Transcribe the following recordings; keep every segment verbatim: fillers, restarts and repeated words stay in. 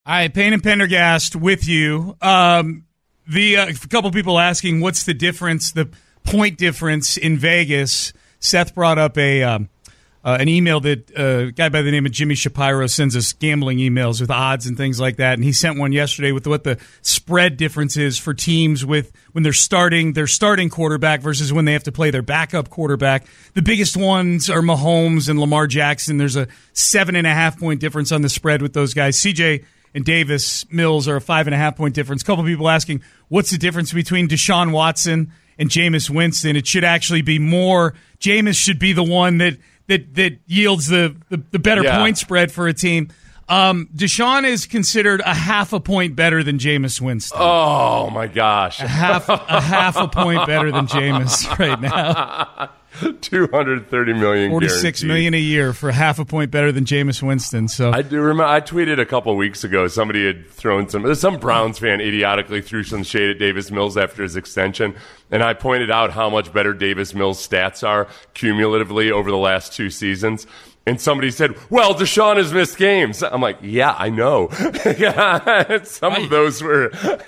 All right, Payne and Pendergast with you. Um, the uh, a couple people asking what's the difference, the point difference in Vegas. Seth brought up a um, uh, an email that uh, a guy by the name of Jimmy Shapiro sends us gambling emails with odds and things like that, and he sent one yesterday with what the spread difference is for teams with when they're starting their starting quarterback versus when they have to play their backup quarterback. The biggest ones are Mahomes and Lamar Jackson. There's a seven and a half point difference on the spread with those guys. C J and Davis Mills are a five and a half point difference. A couple people asking what's the difference between Deshaun Watson and Jameis Winston. It should actually be more. Jameis should be the one that that that yields the the, the better yeah. point spread for a team. Um, Deshaun is considered a half a point better than Jameis Winston. Oh my gosh, a half a half a point better than Jameis right now. two hundred thirty million dollars forty-six million dollars a year for half a point better than Jameis Winston. So I do remember I tweeted a couple weeks ago somebody had thrown some some Browns fan idiotically threw some shade at Davis Mills after his extension, and I pointed out how much better Davis Mills' stats are cumulatively over the last two seasons. And somebody said, well, Deshaun has missed games. I'm like, yeah, I know. Some of those were,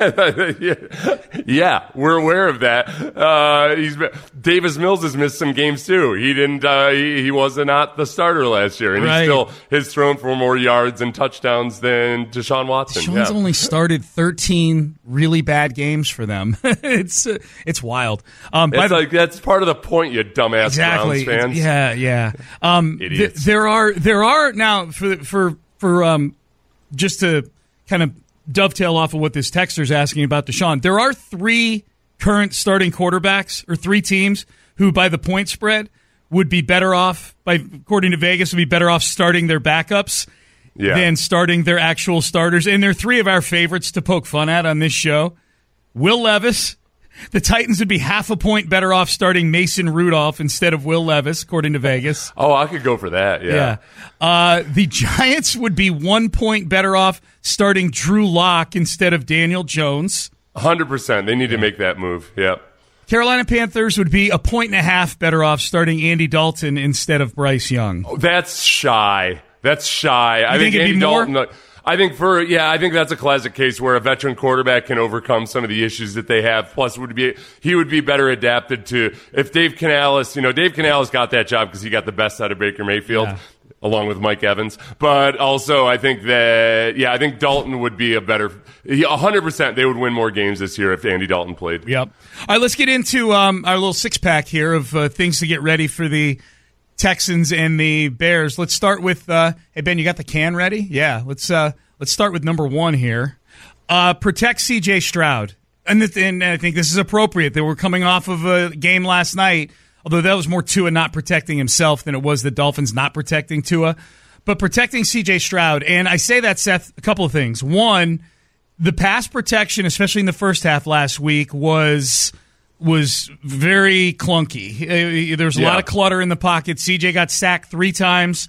yeah, we're aware of that. Uh, he's Davis Mills has missed some games too. He didn't, uh, he, he was not the starter last year. And right. he still has thrown for more yards and touchdowns than Deshaun Watson. Deshaun's yeah. only started thirteen really bad games for them. it's, uh, it's wild. Um, it's the, like, that's part of the point, you dumbass exactly. Browns fans. Yeah, yeah. Um, Idiots. Th- There are there are now for for for um just to kind of dovetail off of what this texter's asking about Deshaun. There are three current starting quarterbacks or three teams who, by the point spread, would be better off by according to Vegas would be better off starting their backups yeah. than starting their actual starters. And they're three of our favorites to poke fun at on this show. Will Levis. The Titans would be half a point better off starting Mason Rudolph instead of Will Levis, according to Vegas. Oh, I could go for that, yeah. yeah. Uh, the Giants would be one point better off starting Drew Lock instead of Daniel Jones. one hundred percent. They need yeah. to make that move, yep. Carolina Panthers would be a point and a half better off starting Andy Dalton instead of Bryce Young. Oh, that's shy. That's shy. You I think, think it'd Andy be more? Dalton... I think for yeah, I think that's a classic case where a veteran quarterback can overcome some of the issues that they have. Plus, would be he would be better adapted to if Dave Canales, you know, Dave Canales got that job because he got the best out of Baker Mayfield, yeah. along with Mike Evans. But also, I think that yeah, I think Dalton would be a better one hundred percent. They would win more games this year if Andy Dalton played. Yep. All right, let's get into um, our little six pack here of uh, things to get ready for the Texans and the Bears. Let's start with uh, hey Ben, you got the can ready? Yeah, let's uh, let's start with number one here. Uh, protect C J Stroud, and, th- and I think this is appropriate. They were coming off of a game last night, although that was more Tua not protecting himself than it was the Dolphins not protecting Tua, but protecting C J Stroud. And I say that, Seth, a couple of things. One, the pass protection, especially in the first half last week, was. was very clunky. There was a yeah. lot of clutter in the pocket. C J got sacked three times.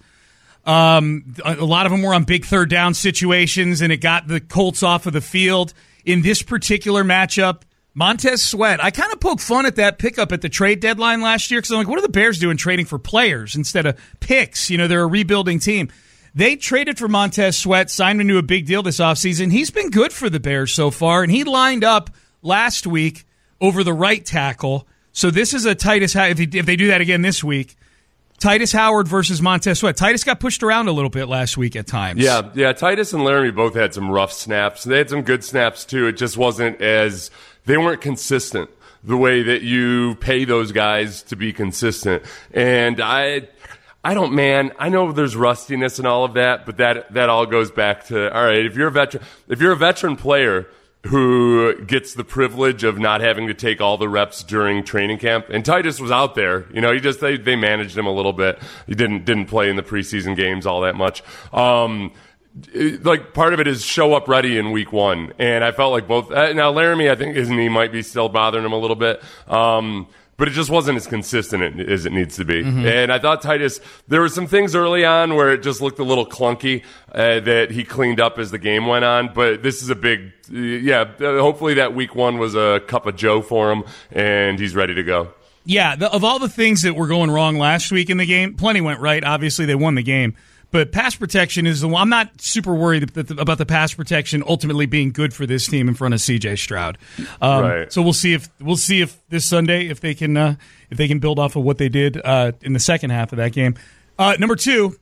Um, a lot of them were on big third down situations, and it got the Colts off of the field. In this particular matchup, Montez Sweat, I kind of poked fun at that pickup at the trade deadline last year because I'm like, what are the Bears doing trading for players instead of picks? You know, they're a rebuilding team. They traded for Montez Sweat, signed him to a big deal this offseason. He's been good for the Bears so far, and he lined up last week over the right tackle. So this is a Titus Howard. If, he, if they do that again this week, Titus Howard versus Montez Sweat. Titus got pushed around a little bit last week at times. Yeah, yeah. Titus and Laramie both had some rough snaps. They had some good snaps too. It just wasn't as they weren't consistent the way that you pay those guys to be consistent. And I. I don't, man, I know there's rustiness and all of that, but that, that all goes back to, all right, if you're a veteran, if you're a veteran player who gets the privilege of not having to take all the reps during training camp, and Titus was out there, you know, he just, they, they managed him a little bit. He didn't, didn't play in the preseason games all that much. Um, like part of it is show up ready in week one. And I felt like both, uh, now Laramie, I think his knee might be still bothering him a little bit. Um, But it just wasn't as consistent as it needs to be. Mm-hmm. And I thought Titus, there were some things early on where it just looked a little clunky uh, that he cleaned up as the game went on. But this is a big, uh, yeah, hopefully that week one was a cup of joe for him, and he's ready to go. Yeah, the, of all the things that were going wrong last week in the game, plenty went right. Obviously, they won the game. But pass protection is the one. I'm not super worried about the pass protection ultimately being good for this team in front of C J Stroud. Um, right. So we'll see if we'll see if this Sunday if they can uh, if they can build off of what they did uh, in the second half of that game. Uh, number two,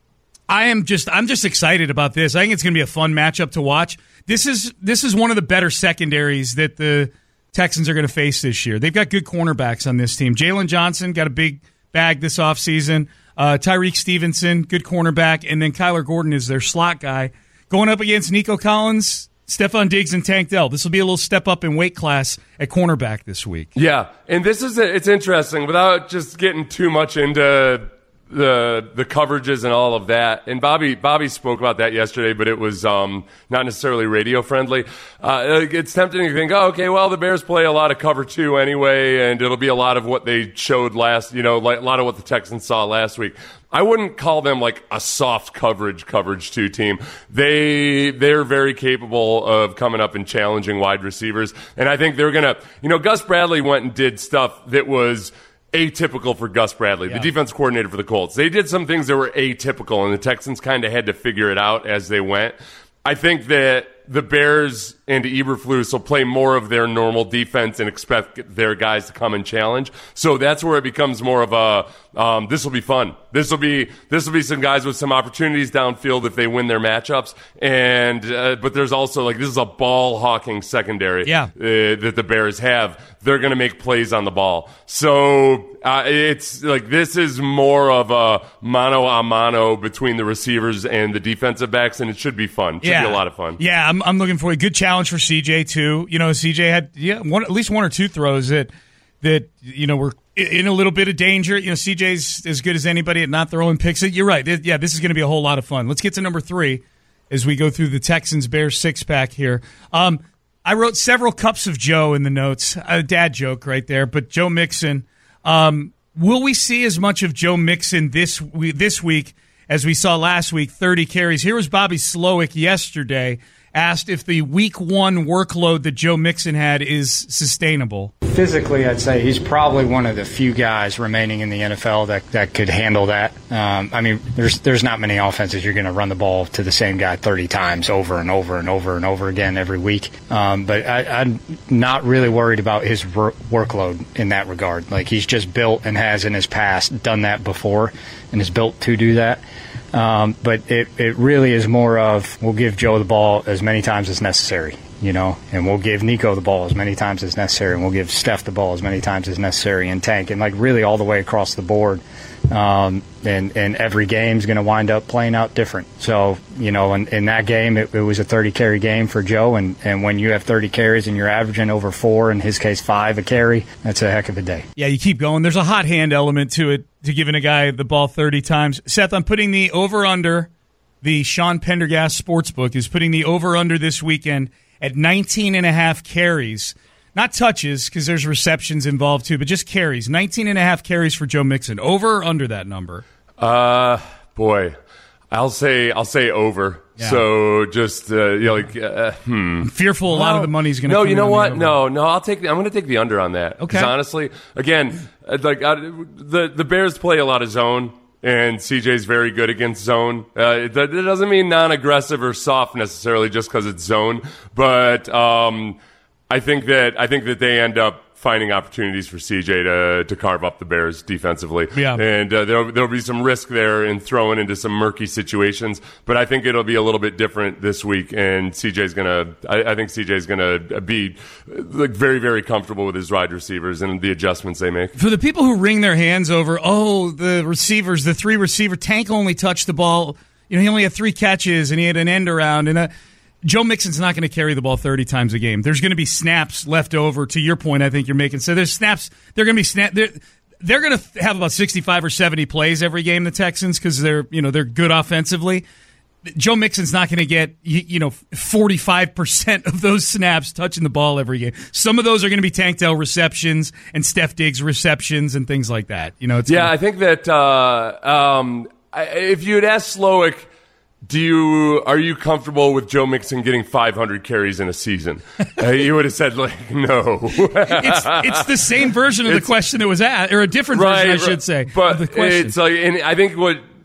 I am just I'm just excited about this. I think it's going to be a fun matchup to watch. This is this is one of the better secondaries that the Texans are going to face this year. They've got good cornerbacks on this team. Jalen Johnson got a big bag this offseason. Uh, Tyreek Stevenson, good cornerback. And then Kyler Gordon is their slot guy. Going up against Nico Collins, Stephon Diggs, and Tank Dell. This will be a little step up in weight class at cornerback this week. Yeah, and this is it's interesting without just getting too much into the the coverages and all of that. And Bobby Bobby spoke about that yesterday, but it was um, not necessarily radio friendly. Uh, it's tempting to think, oh, okay, well, the Bears play a lot of cover two anyway, and it'll be a lot of what they showed last, you know, like a lot of what the Texans saw last week. I wouldn't call them like a soft coverage coverage two team. They they're very capable of coming up and challenging wide receivers, and I think they're gonna, you know, Gus Bradley went and did stuff that was atypical for Gus Bradley, yeah. the defense coordinator for the Colts. They did some things that were atypical, and the Texans kind of had to figure it out as they went. I think that the Bears and Eberflus will play more of their normal defense and expect their guys to come and challenge. So that's where it becomes more of a um, this will be fun. This will be this will be some guys with some opportunities downfield if they win their matchups. And uh, but there's also like this is a ball hawking secondary yeah. uh, that the Bears have. They're going to make plays on the ball. So uh, it's like this is more of a mano a mano between the receivers and the defensive backs, and it should be fun. It should yeah. be a lot of fun. Yeah, I'm, I'm looking for a good challenge for C J too. You know, C J had yeah one, at least one or two throws that that you know were in a little bit of danger. You know, C J's as good as anybody at not throwing picks. You're right. Yeah, this is going to be a whole lot of fun. Let's get to number three as we go through the Texans Bears six pack here. Um, I wrote several cups of Joe in the notes. A dad joke right there, but Joe Mixon. Um, will we see as much of Joe Mixon this we, this week as we saw last week? thirty carries. Here was Bobby Slowick yesterday, asked if the week one workload that Joe Mixon had is sustainable. Physically, I'd say he's probably one of the few guys remaining in the N F L that, that could handle that. Um, I mean, there's there's not many offenses you're going to run the ball to the same guy thirty times over and over and over and over again every week. Um, but I, I'm not really worried about his wor- workload in that regard. Like, he's just built and has in his past done that before and is built to do that. Um, but it, it really is more of we'll give Joe the ball as many times as necessary, you know, and we'll give Nico the ball as many times as necessary, and we'll give Steph the ball as many times as necessary, and Tank, and like really all the way across the board. Um, and, and every game's going to wind up playing out different. So, you know, in, in that game, it, it was a thirty-carry game for Joe, and, and when you have thirty carries and you're averaging over four, in his case five a carry, that's a heck of a day. Yeah, you keep going. There's a hot hand element to it, to giving a guy the ball thirty times. Seth, I'm putting the over-under, the Sean Pendergast Sportsbook is putting the over-under this weekend at nineteen and a half carries. Not touches, because there's receptions involved too, but just carries. nineteen and a half carries for Joe Mixon. Over or under that number? Uh, boy, I'll say I'll say over. Yeah. So just uh, you know, like uh, hmm. I'm fearful a lot of the money's going to. No, come you know in what? No, no. I'll take. The, I'm going to take the under on that. Okay. 'Cause honestly, again, like uh, the the Bears play a lot of zone. And C J's very good against zone. Uh, it, it doesn't mean non-aggressive or soft necessarily just because it's zone, but um, I think that I think that they end up finding opportunities for C J to to carve up the Bears defensively. Yeah. And uh, there'll, there'll be some risk there in throwing into some murky situations, but I think it'll be a little bit different this week, and C J's going to I, I think C J's going to be like very, very comfortable with his wide receivers and the adjustments they make. For the people who wring their hands over, oh, the receivers, the three receiver, Tank only touched the ball, you know, he only had three catches and he had an end around, and a Joe Mixon's not going to carry the ball thirty times a game. There's going to be snaps left over, to your point I think you're making. So there's snaps, they're going to be snap they're, they're going to have about sixty-five or seventy plays every game, the Texans, because they're, you know, they're good offensively. Joe Mixon's not going to get, you know, forty-five percent of those snaps touching the ball every game. Some of those are going to be Tank Dell receptions and Steph Diggs receptions and things like that. You know, it's yeah, gonna, I think that uh, um, I, if you had asked Slowick, Do you are you comfortable with Joe Mixon getting five hundred carries in a season? uh, you would have said like no. it's it's the same version of it's, the question that was asked, or a different right, version, I should say. But of the question. it's like, and I think what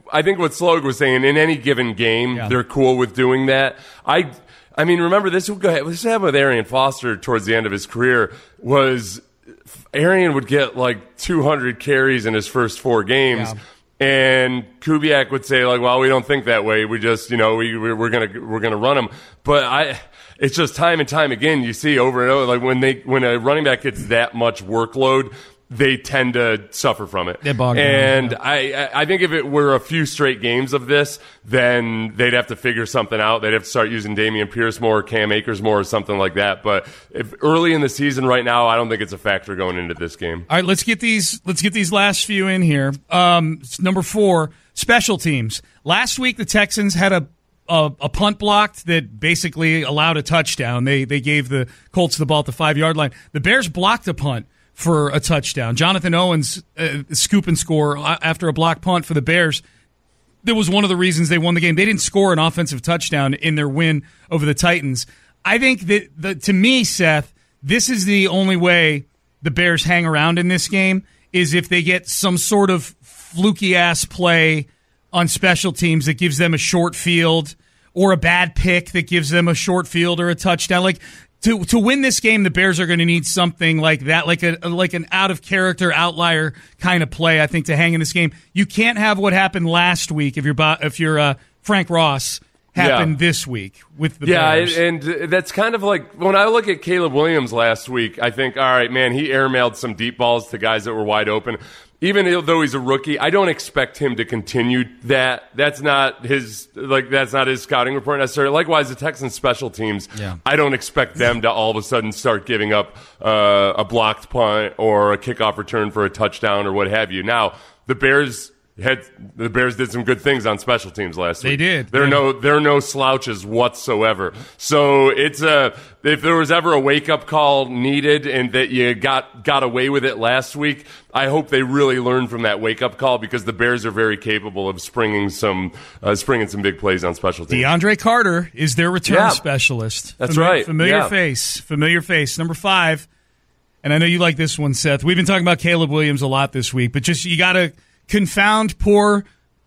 I think what Slog was saying, in any given game, yeah. they're cool with doing that. I, I mean, remember this? This happened with Arian Foster towards the end of his career. Was Arian would get like two hundred carries in his first four games. Yeah. And Kubiak would say, like, well, we don't think that way. We just, you know, we, we're going to, we're going to run him. But I, it's just time and time again, you see over and over, like when they, when a running back gets that much workload, they tend to suffer from it. And yeah. I, I think if it were a few straight games of this, then they'd have to figure something out. They'd have to start using Dameon Pierce more, Cam Akers more, or something like that. But if early in the season right now, I don't think it's a factor going into this game. All right, let's get these, let's get these last few in here. Um, number four, special teams. Last week, the Texans had a A, a punt blocked that basically allowed a touchdown. They they gave the Colts the ball at the five-yard line. The Bears blocked a punt for a touchdown. Jonathan Owens uh, scoop and score after a blocked punt for the Bears. That was one of the reasons they won the game. They didn't score an offensive touchdown in their win over the Titans. I think that, the, to me, Seth, this is the only way the Bears hang around in this game is if they get some sort of fluky-ass play on special teams that gives them a short field or a bad pick that gives them a short field or a touchdown. Like to to win this game, the Bears are going to need something like that, like a like an out of character outlier kind of play. I think to hang in this game, you can't have what happened last week if you're if you're uh, Frank Ross happened yeah. this week with the yeah, Bears. and that's kind of like when I look at Caleb Williams last week. I think, all right, man, he airmailed some deep balls to guys that were wide open. Even though he's a rookie, I don't expect him to continue that. That's not his like that's not his scouting report necessarily. Likewise, the Texans special teams, yeah. I don't expect them to all of a sudden start giving up uh, a blocked punt or a kickoff return for a touchdown or what have you. Now, the Bears had the Bears did some good things on special teams last week. They did. They're yeah. no they're no slouches whatsoever. So it's a if there was ever a wake up call needed and that you got got away with it last week, I hope they really learn from that wake up call because the Bears are very capable of springing some uh, springing some big plays on special teams. DeAndre Carter is their return yeah. specialist. That's familiar, right. Familiar yeah. face. Familiar face. Number five. And I know you like this one, Seth. We've been talking about Caleb Williams a lot this week, but just you got to confound poor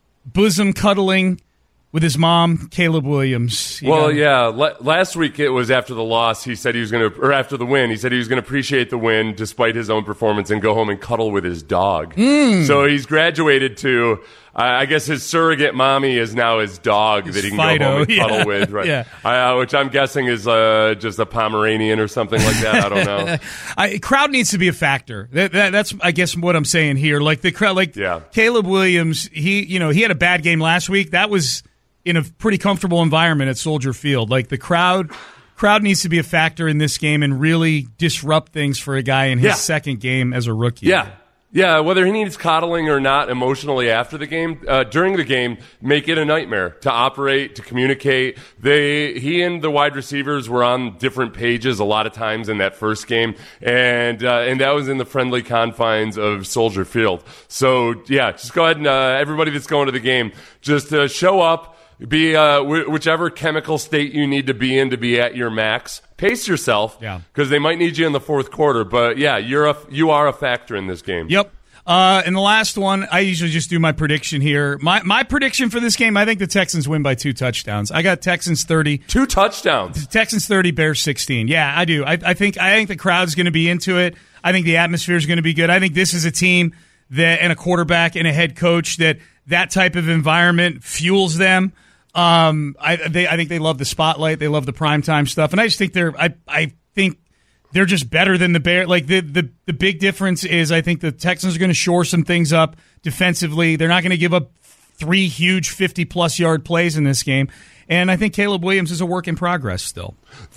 bosom cuddling with his mom, Caleb Williams. You well, know? yeah. L- last week it was after the loss. He said he was going to, or after the win, he said he was going to appreciate the win despite his own performance and go home and cuddle with his dog. Mm. So he's graduated to, uh, I guess his surrogate mommy is now his dog his that he can Fido. go home and cuddle yeah. with, right? yeah. Uh, which I'm guessing is uh, just a Pomeranian or something like that. I don't know. I, crowd needs to be a factor. That, that, that's, I guess, what I'm saying here. Like the crowd, like yeah. Caleb Williams. He, you know, he had a bad game last week. That was in a pretty comfortable environment at Soldier Field. Like the crowd crowd needs to be a factor in this game and really disrupt things for a guy in his yeah. second game as a rookie. Yeah. Yeah, whether he needs coddling or not emotionally after the game, uh, during the game, make it a nightmare to operate, to communicate. They, he and the wide receivers were on different pages a lot of times in that first game, and uh, and that was in the friendly confines of Soldier Field. So yeah, just go ahead and uh, everybody that's going to the game, just uh, show up. Be uh, wh- whichever chemical state you need to be in to be at your max. Pace yourself, yeah, because they might need you in the fourth quarter. But yeah, you're a you are a factor in this game. Yep. Uh, and the last one, I usually just do my prediction here. My my prediction for this game, I think the Texans win by two touchdowns. I got Texans thirty, two touchdowns. Texans thirty, Bears sixteen. Yeah, I do. I, I think I think the crowd's going to be into it. I think the atmosphere is going to be good. I think this is a team that and a quarterback and a head coach that that type of environment fuels them. Um, I they I think they love the spotlight. They love the primetime stuff, and I just think they're I I think they're just better than the Bears. Like the the the big difference is I think the Texans are going to shore some things up defensively. They're not going to give up three huge fifty plus yard plays in this game, and I think Caleb Williams is a work in progress still.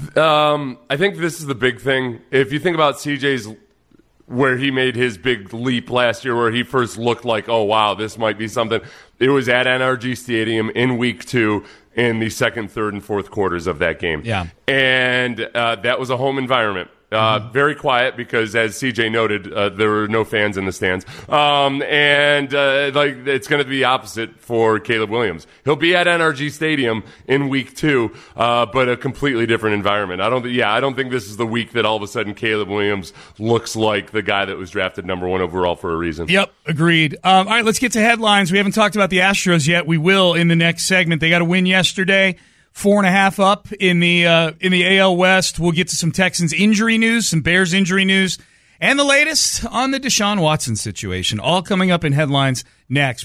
Um, I think this is the big thing. If you think about C J's. Where he made his big leap last year, where he first looked like, oh, wow, this might be something. It was at N R G Stadium in week two in the second, third, and fourth quarters of that game. Yeah. And uh, that was a home environment. Uh, mm-hmm. Very quiet because, as C J noted, uh, there were no fans in the stands. Um, and uh, like it's going to be the opposite for Caleb Williams. He'll be at N R G Stadium in week two, uh, but a completely different environment. I don't. Yeah, I don't think this is the week that all of a sudden Caleb Williams looks like the guy that was drafted number one overall for a reason. Yep, agreed. Um, all right, let's get to headlines. We haven't talked about the Astros yet. We will in the next segment. They got a win yesterday. Four and a half up in the uh, in the A L West. We'll get to some Texans injury news, some Bears injury news, and the latest on the Deshaun Watson situation. All coming up in headlines next.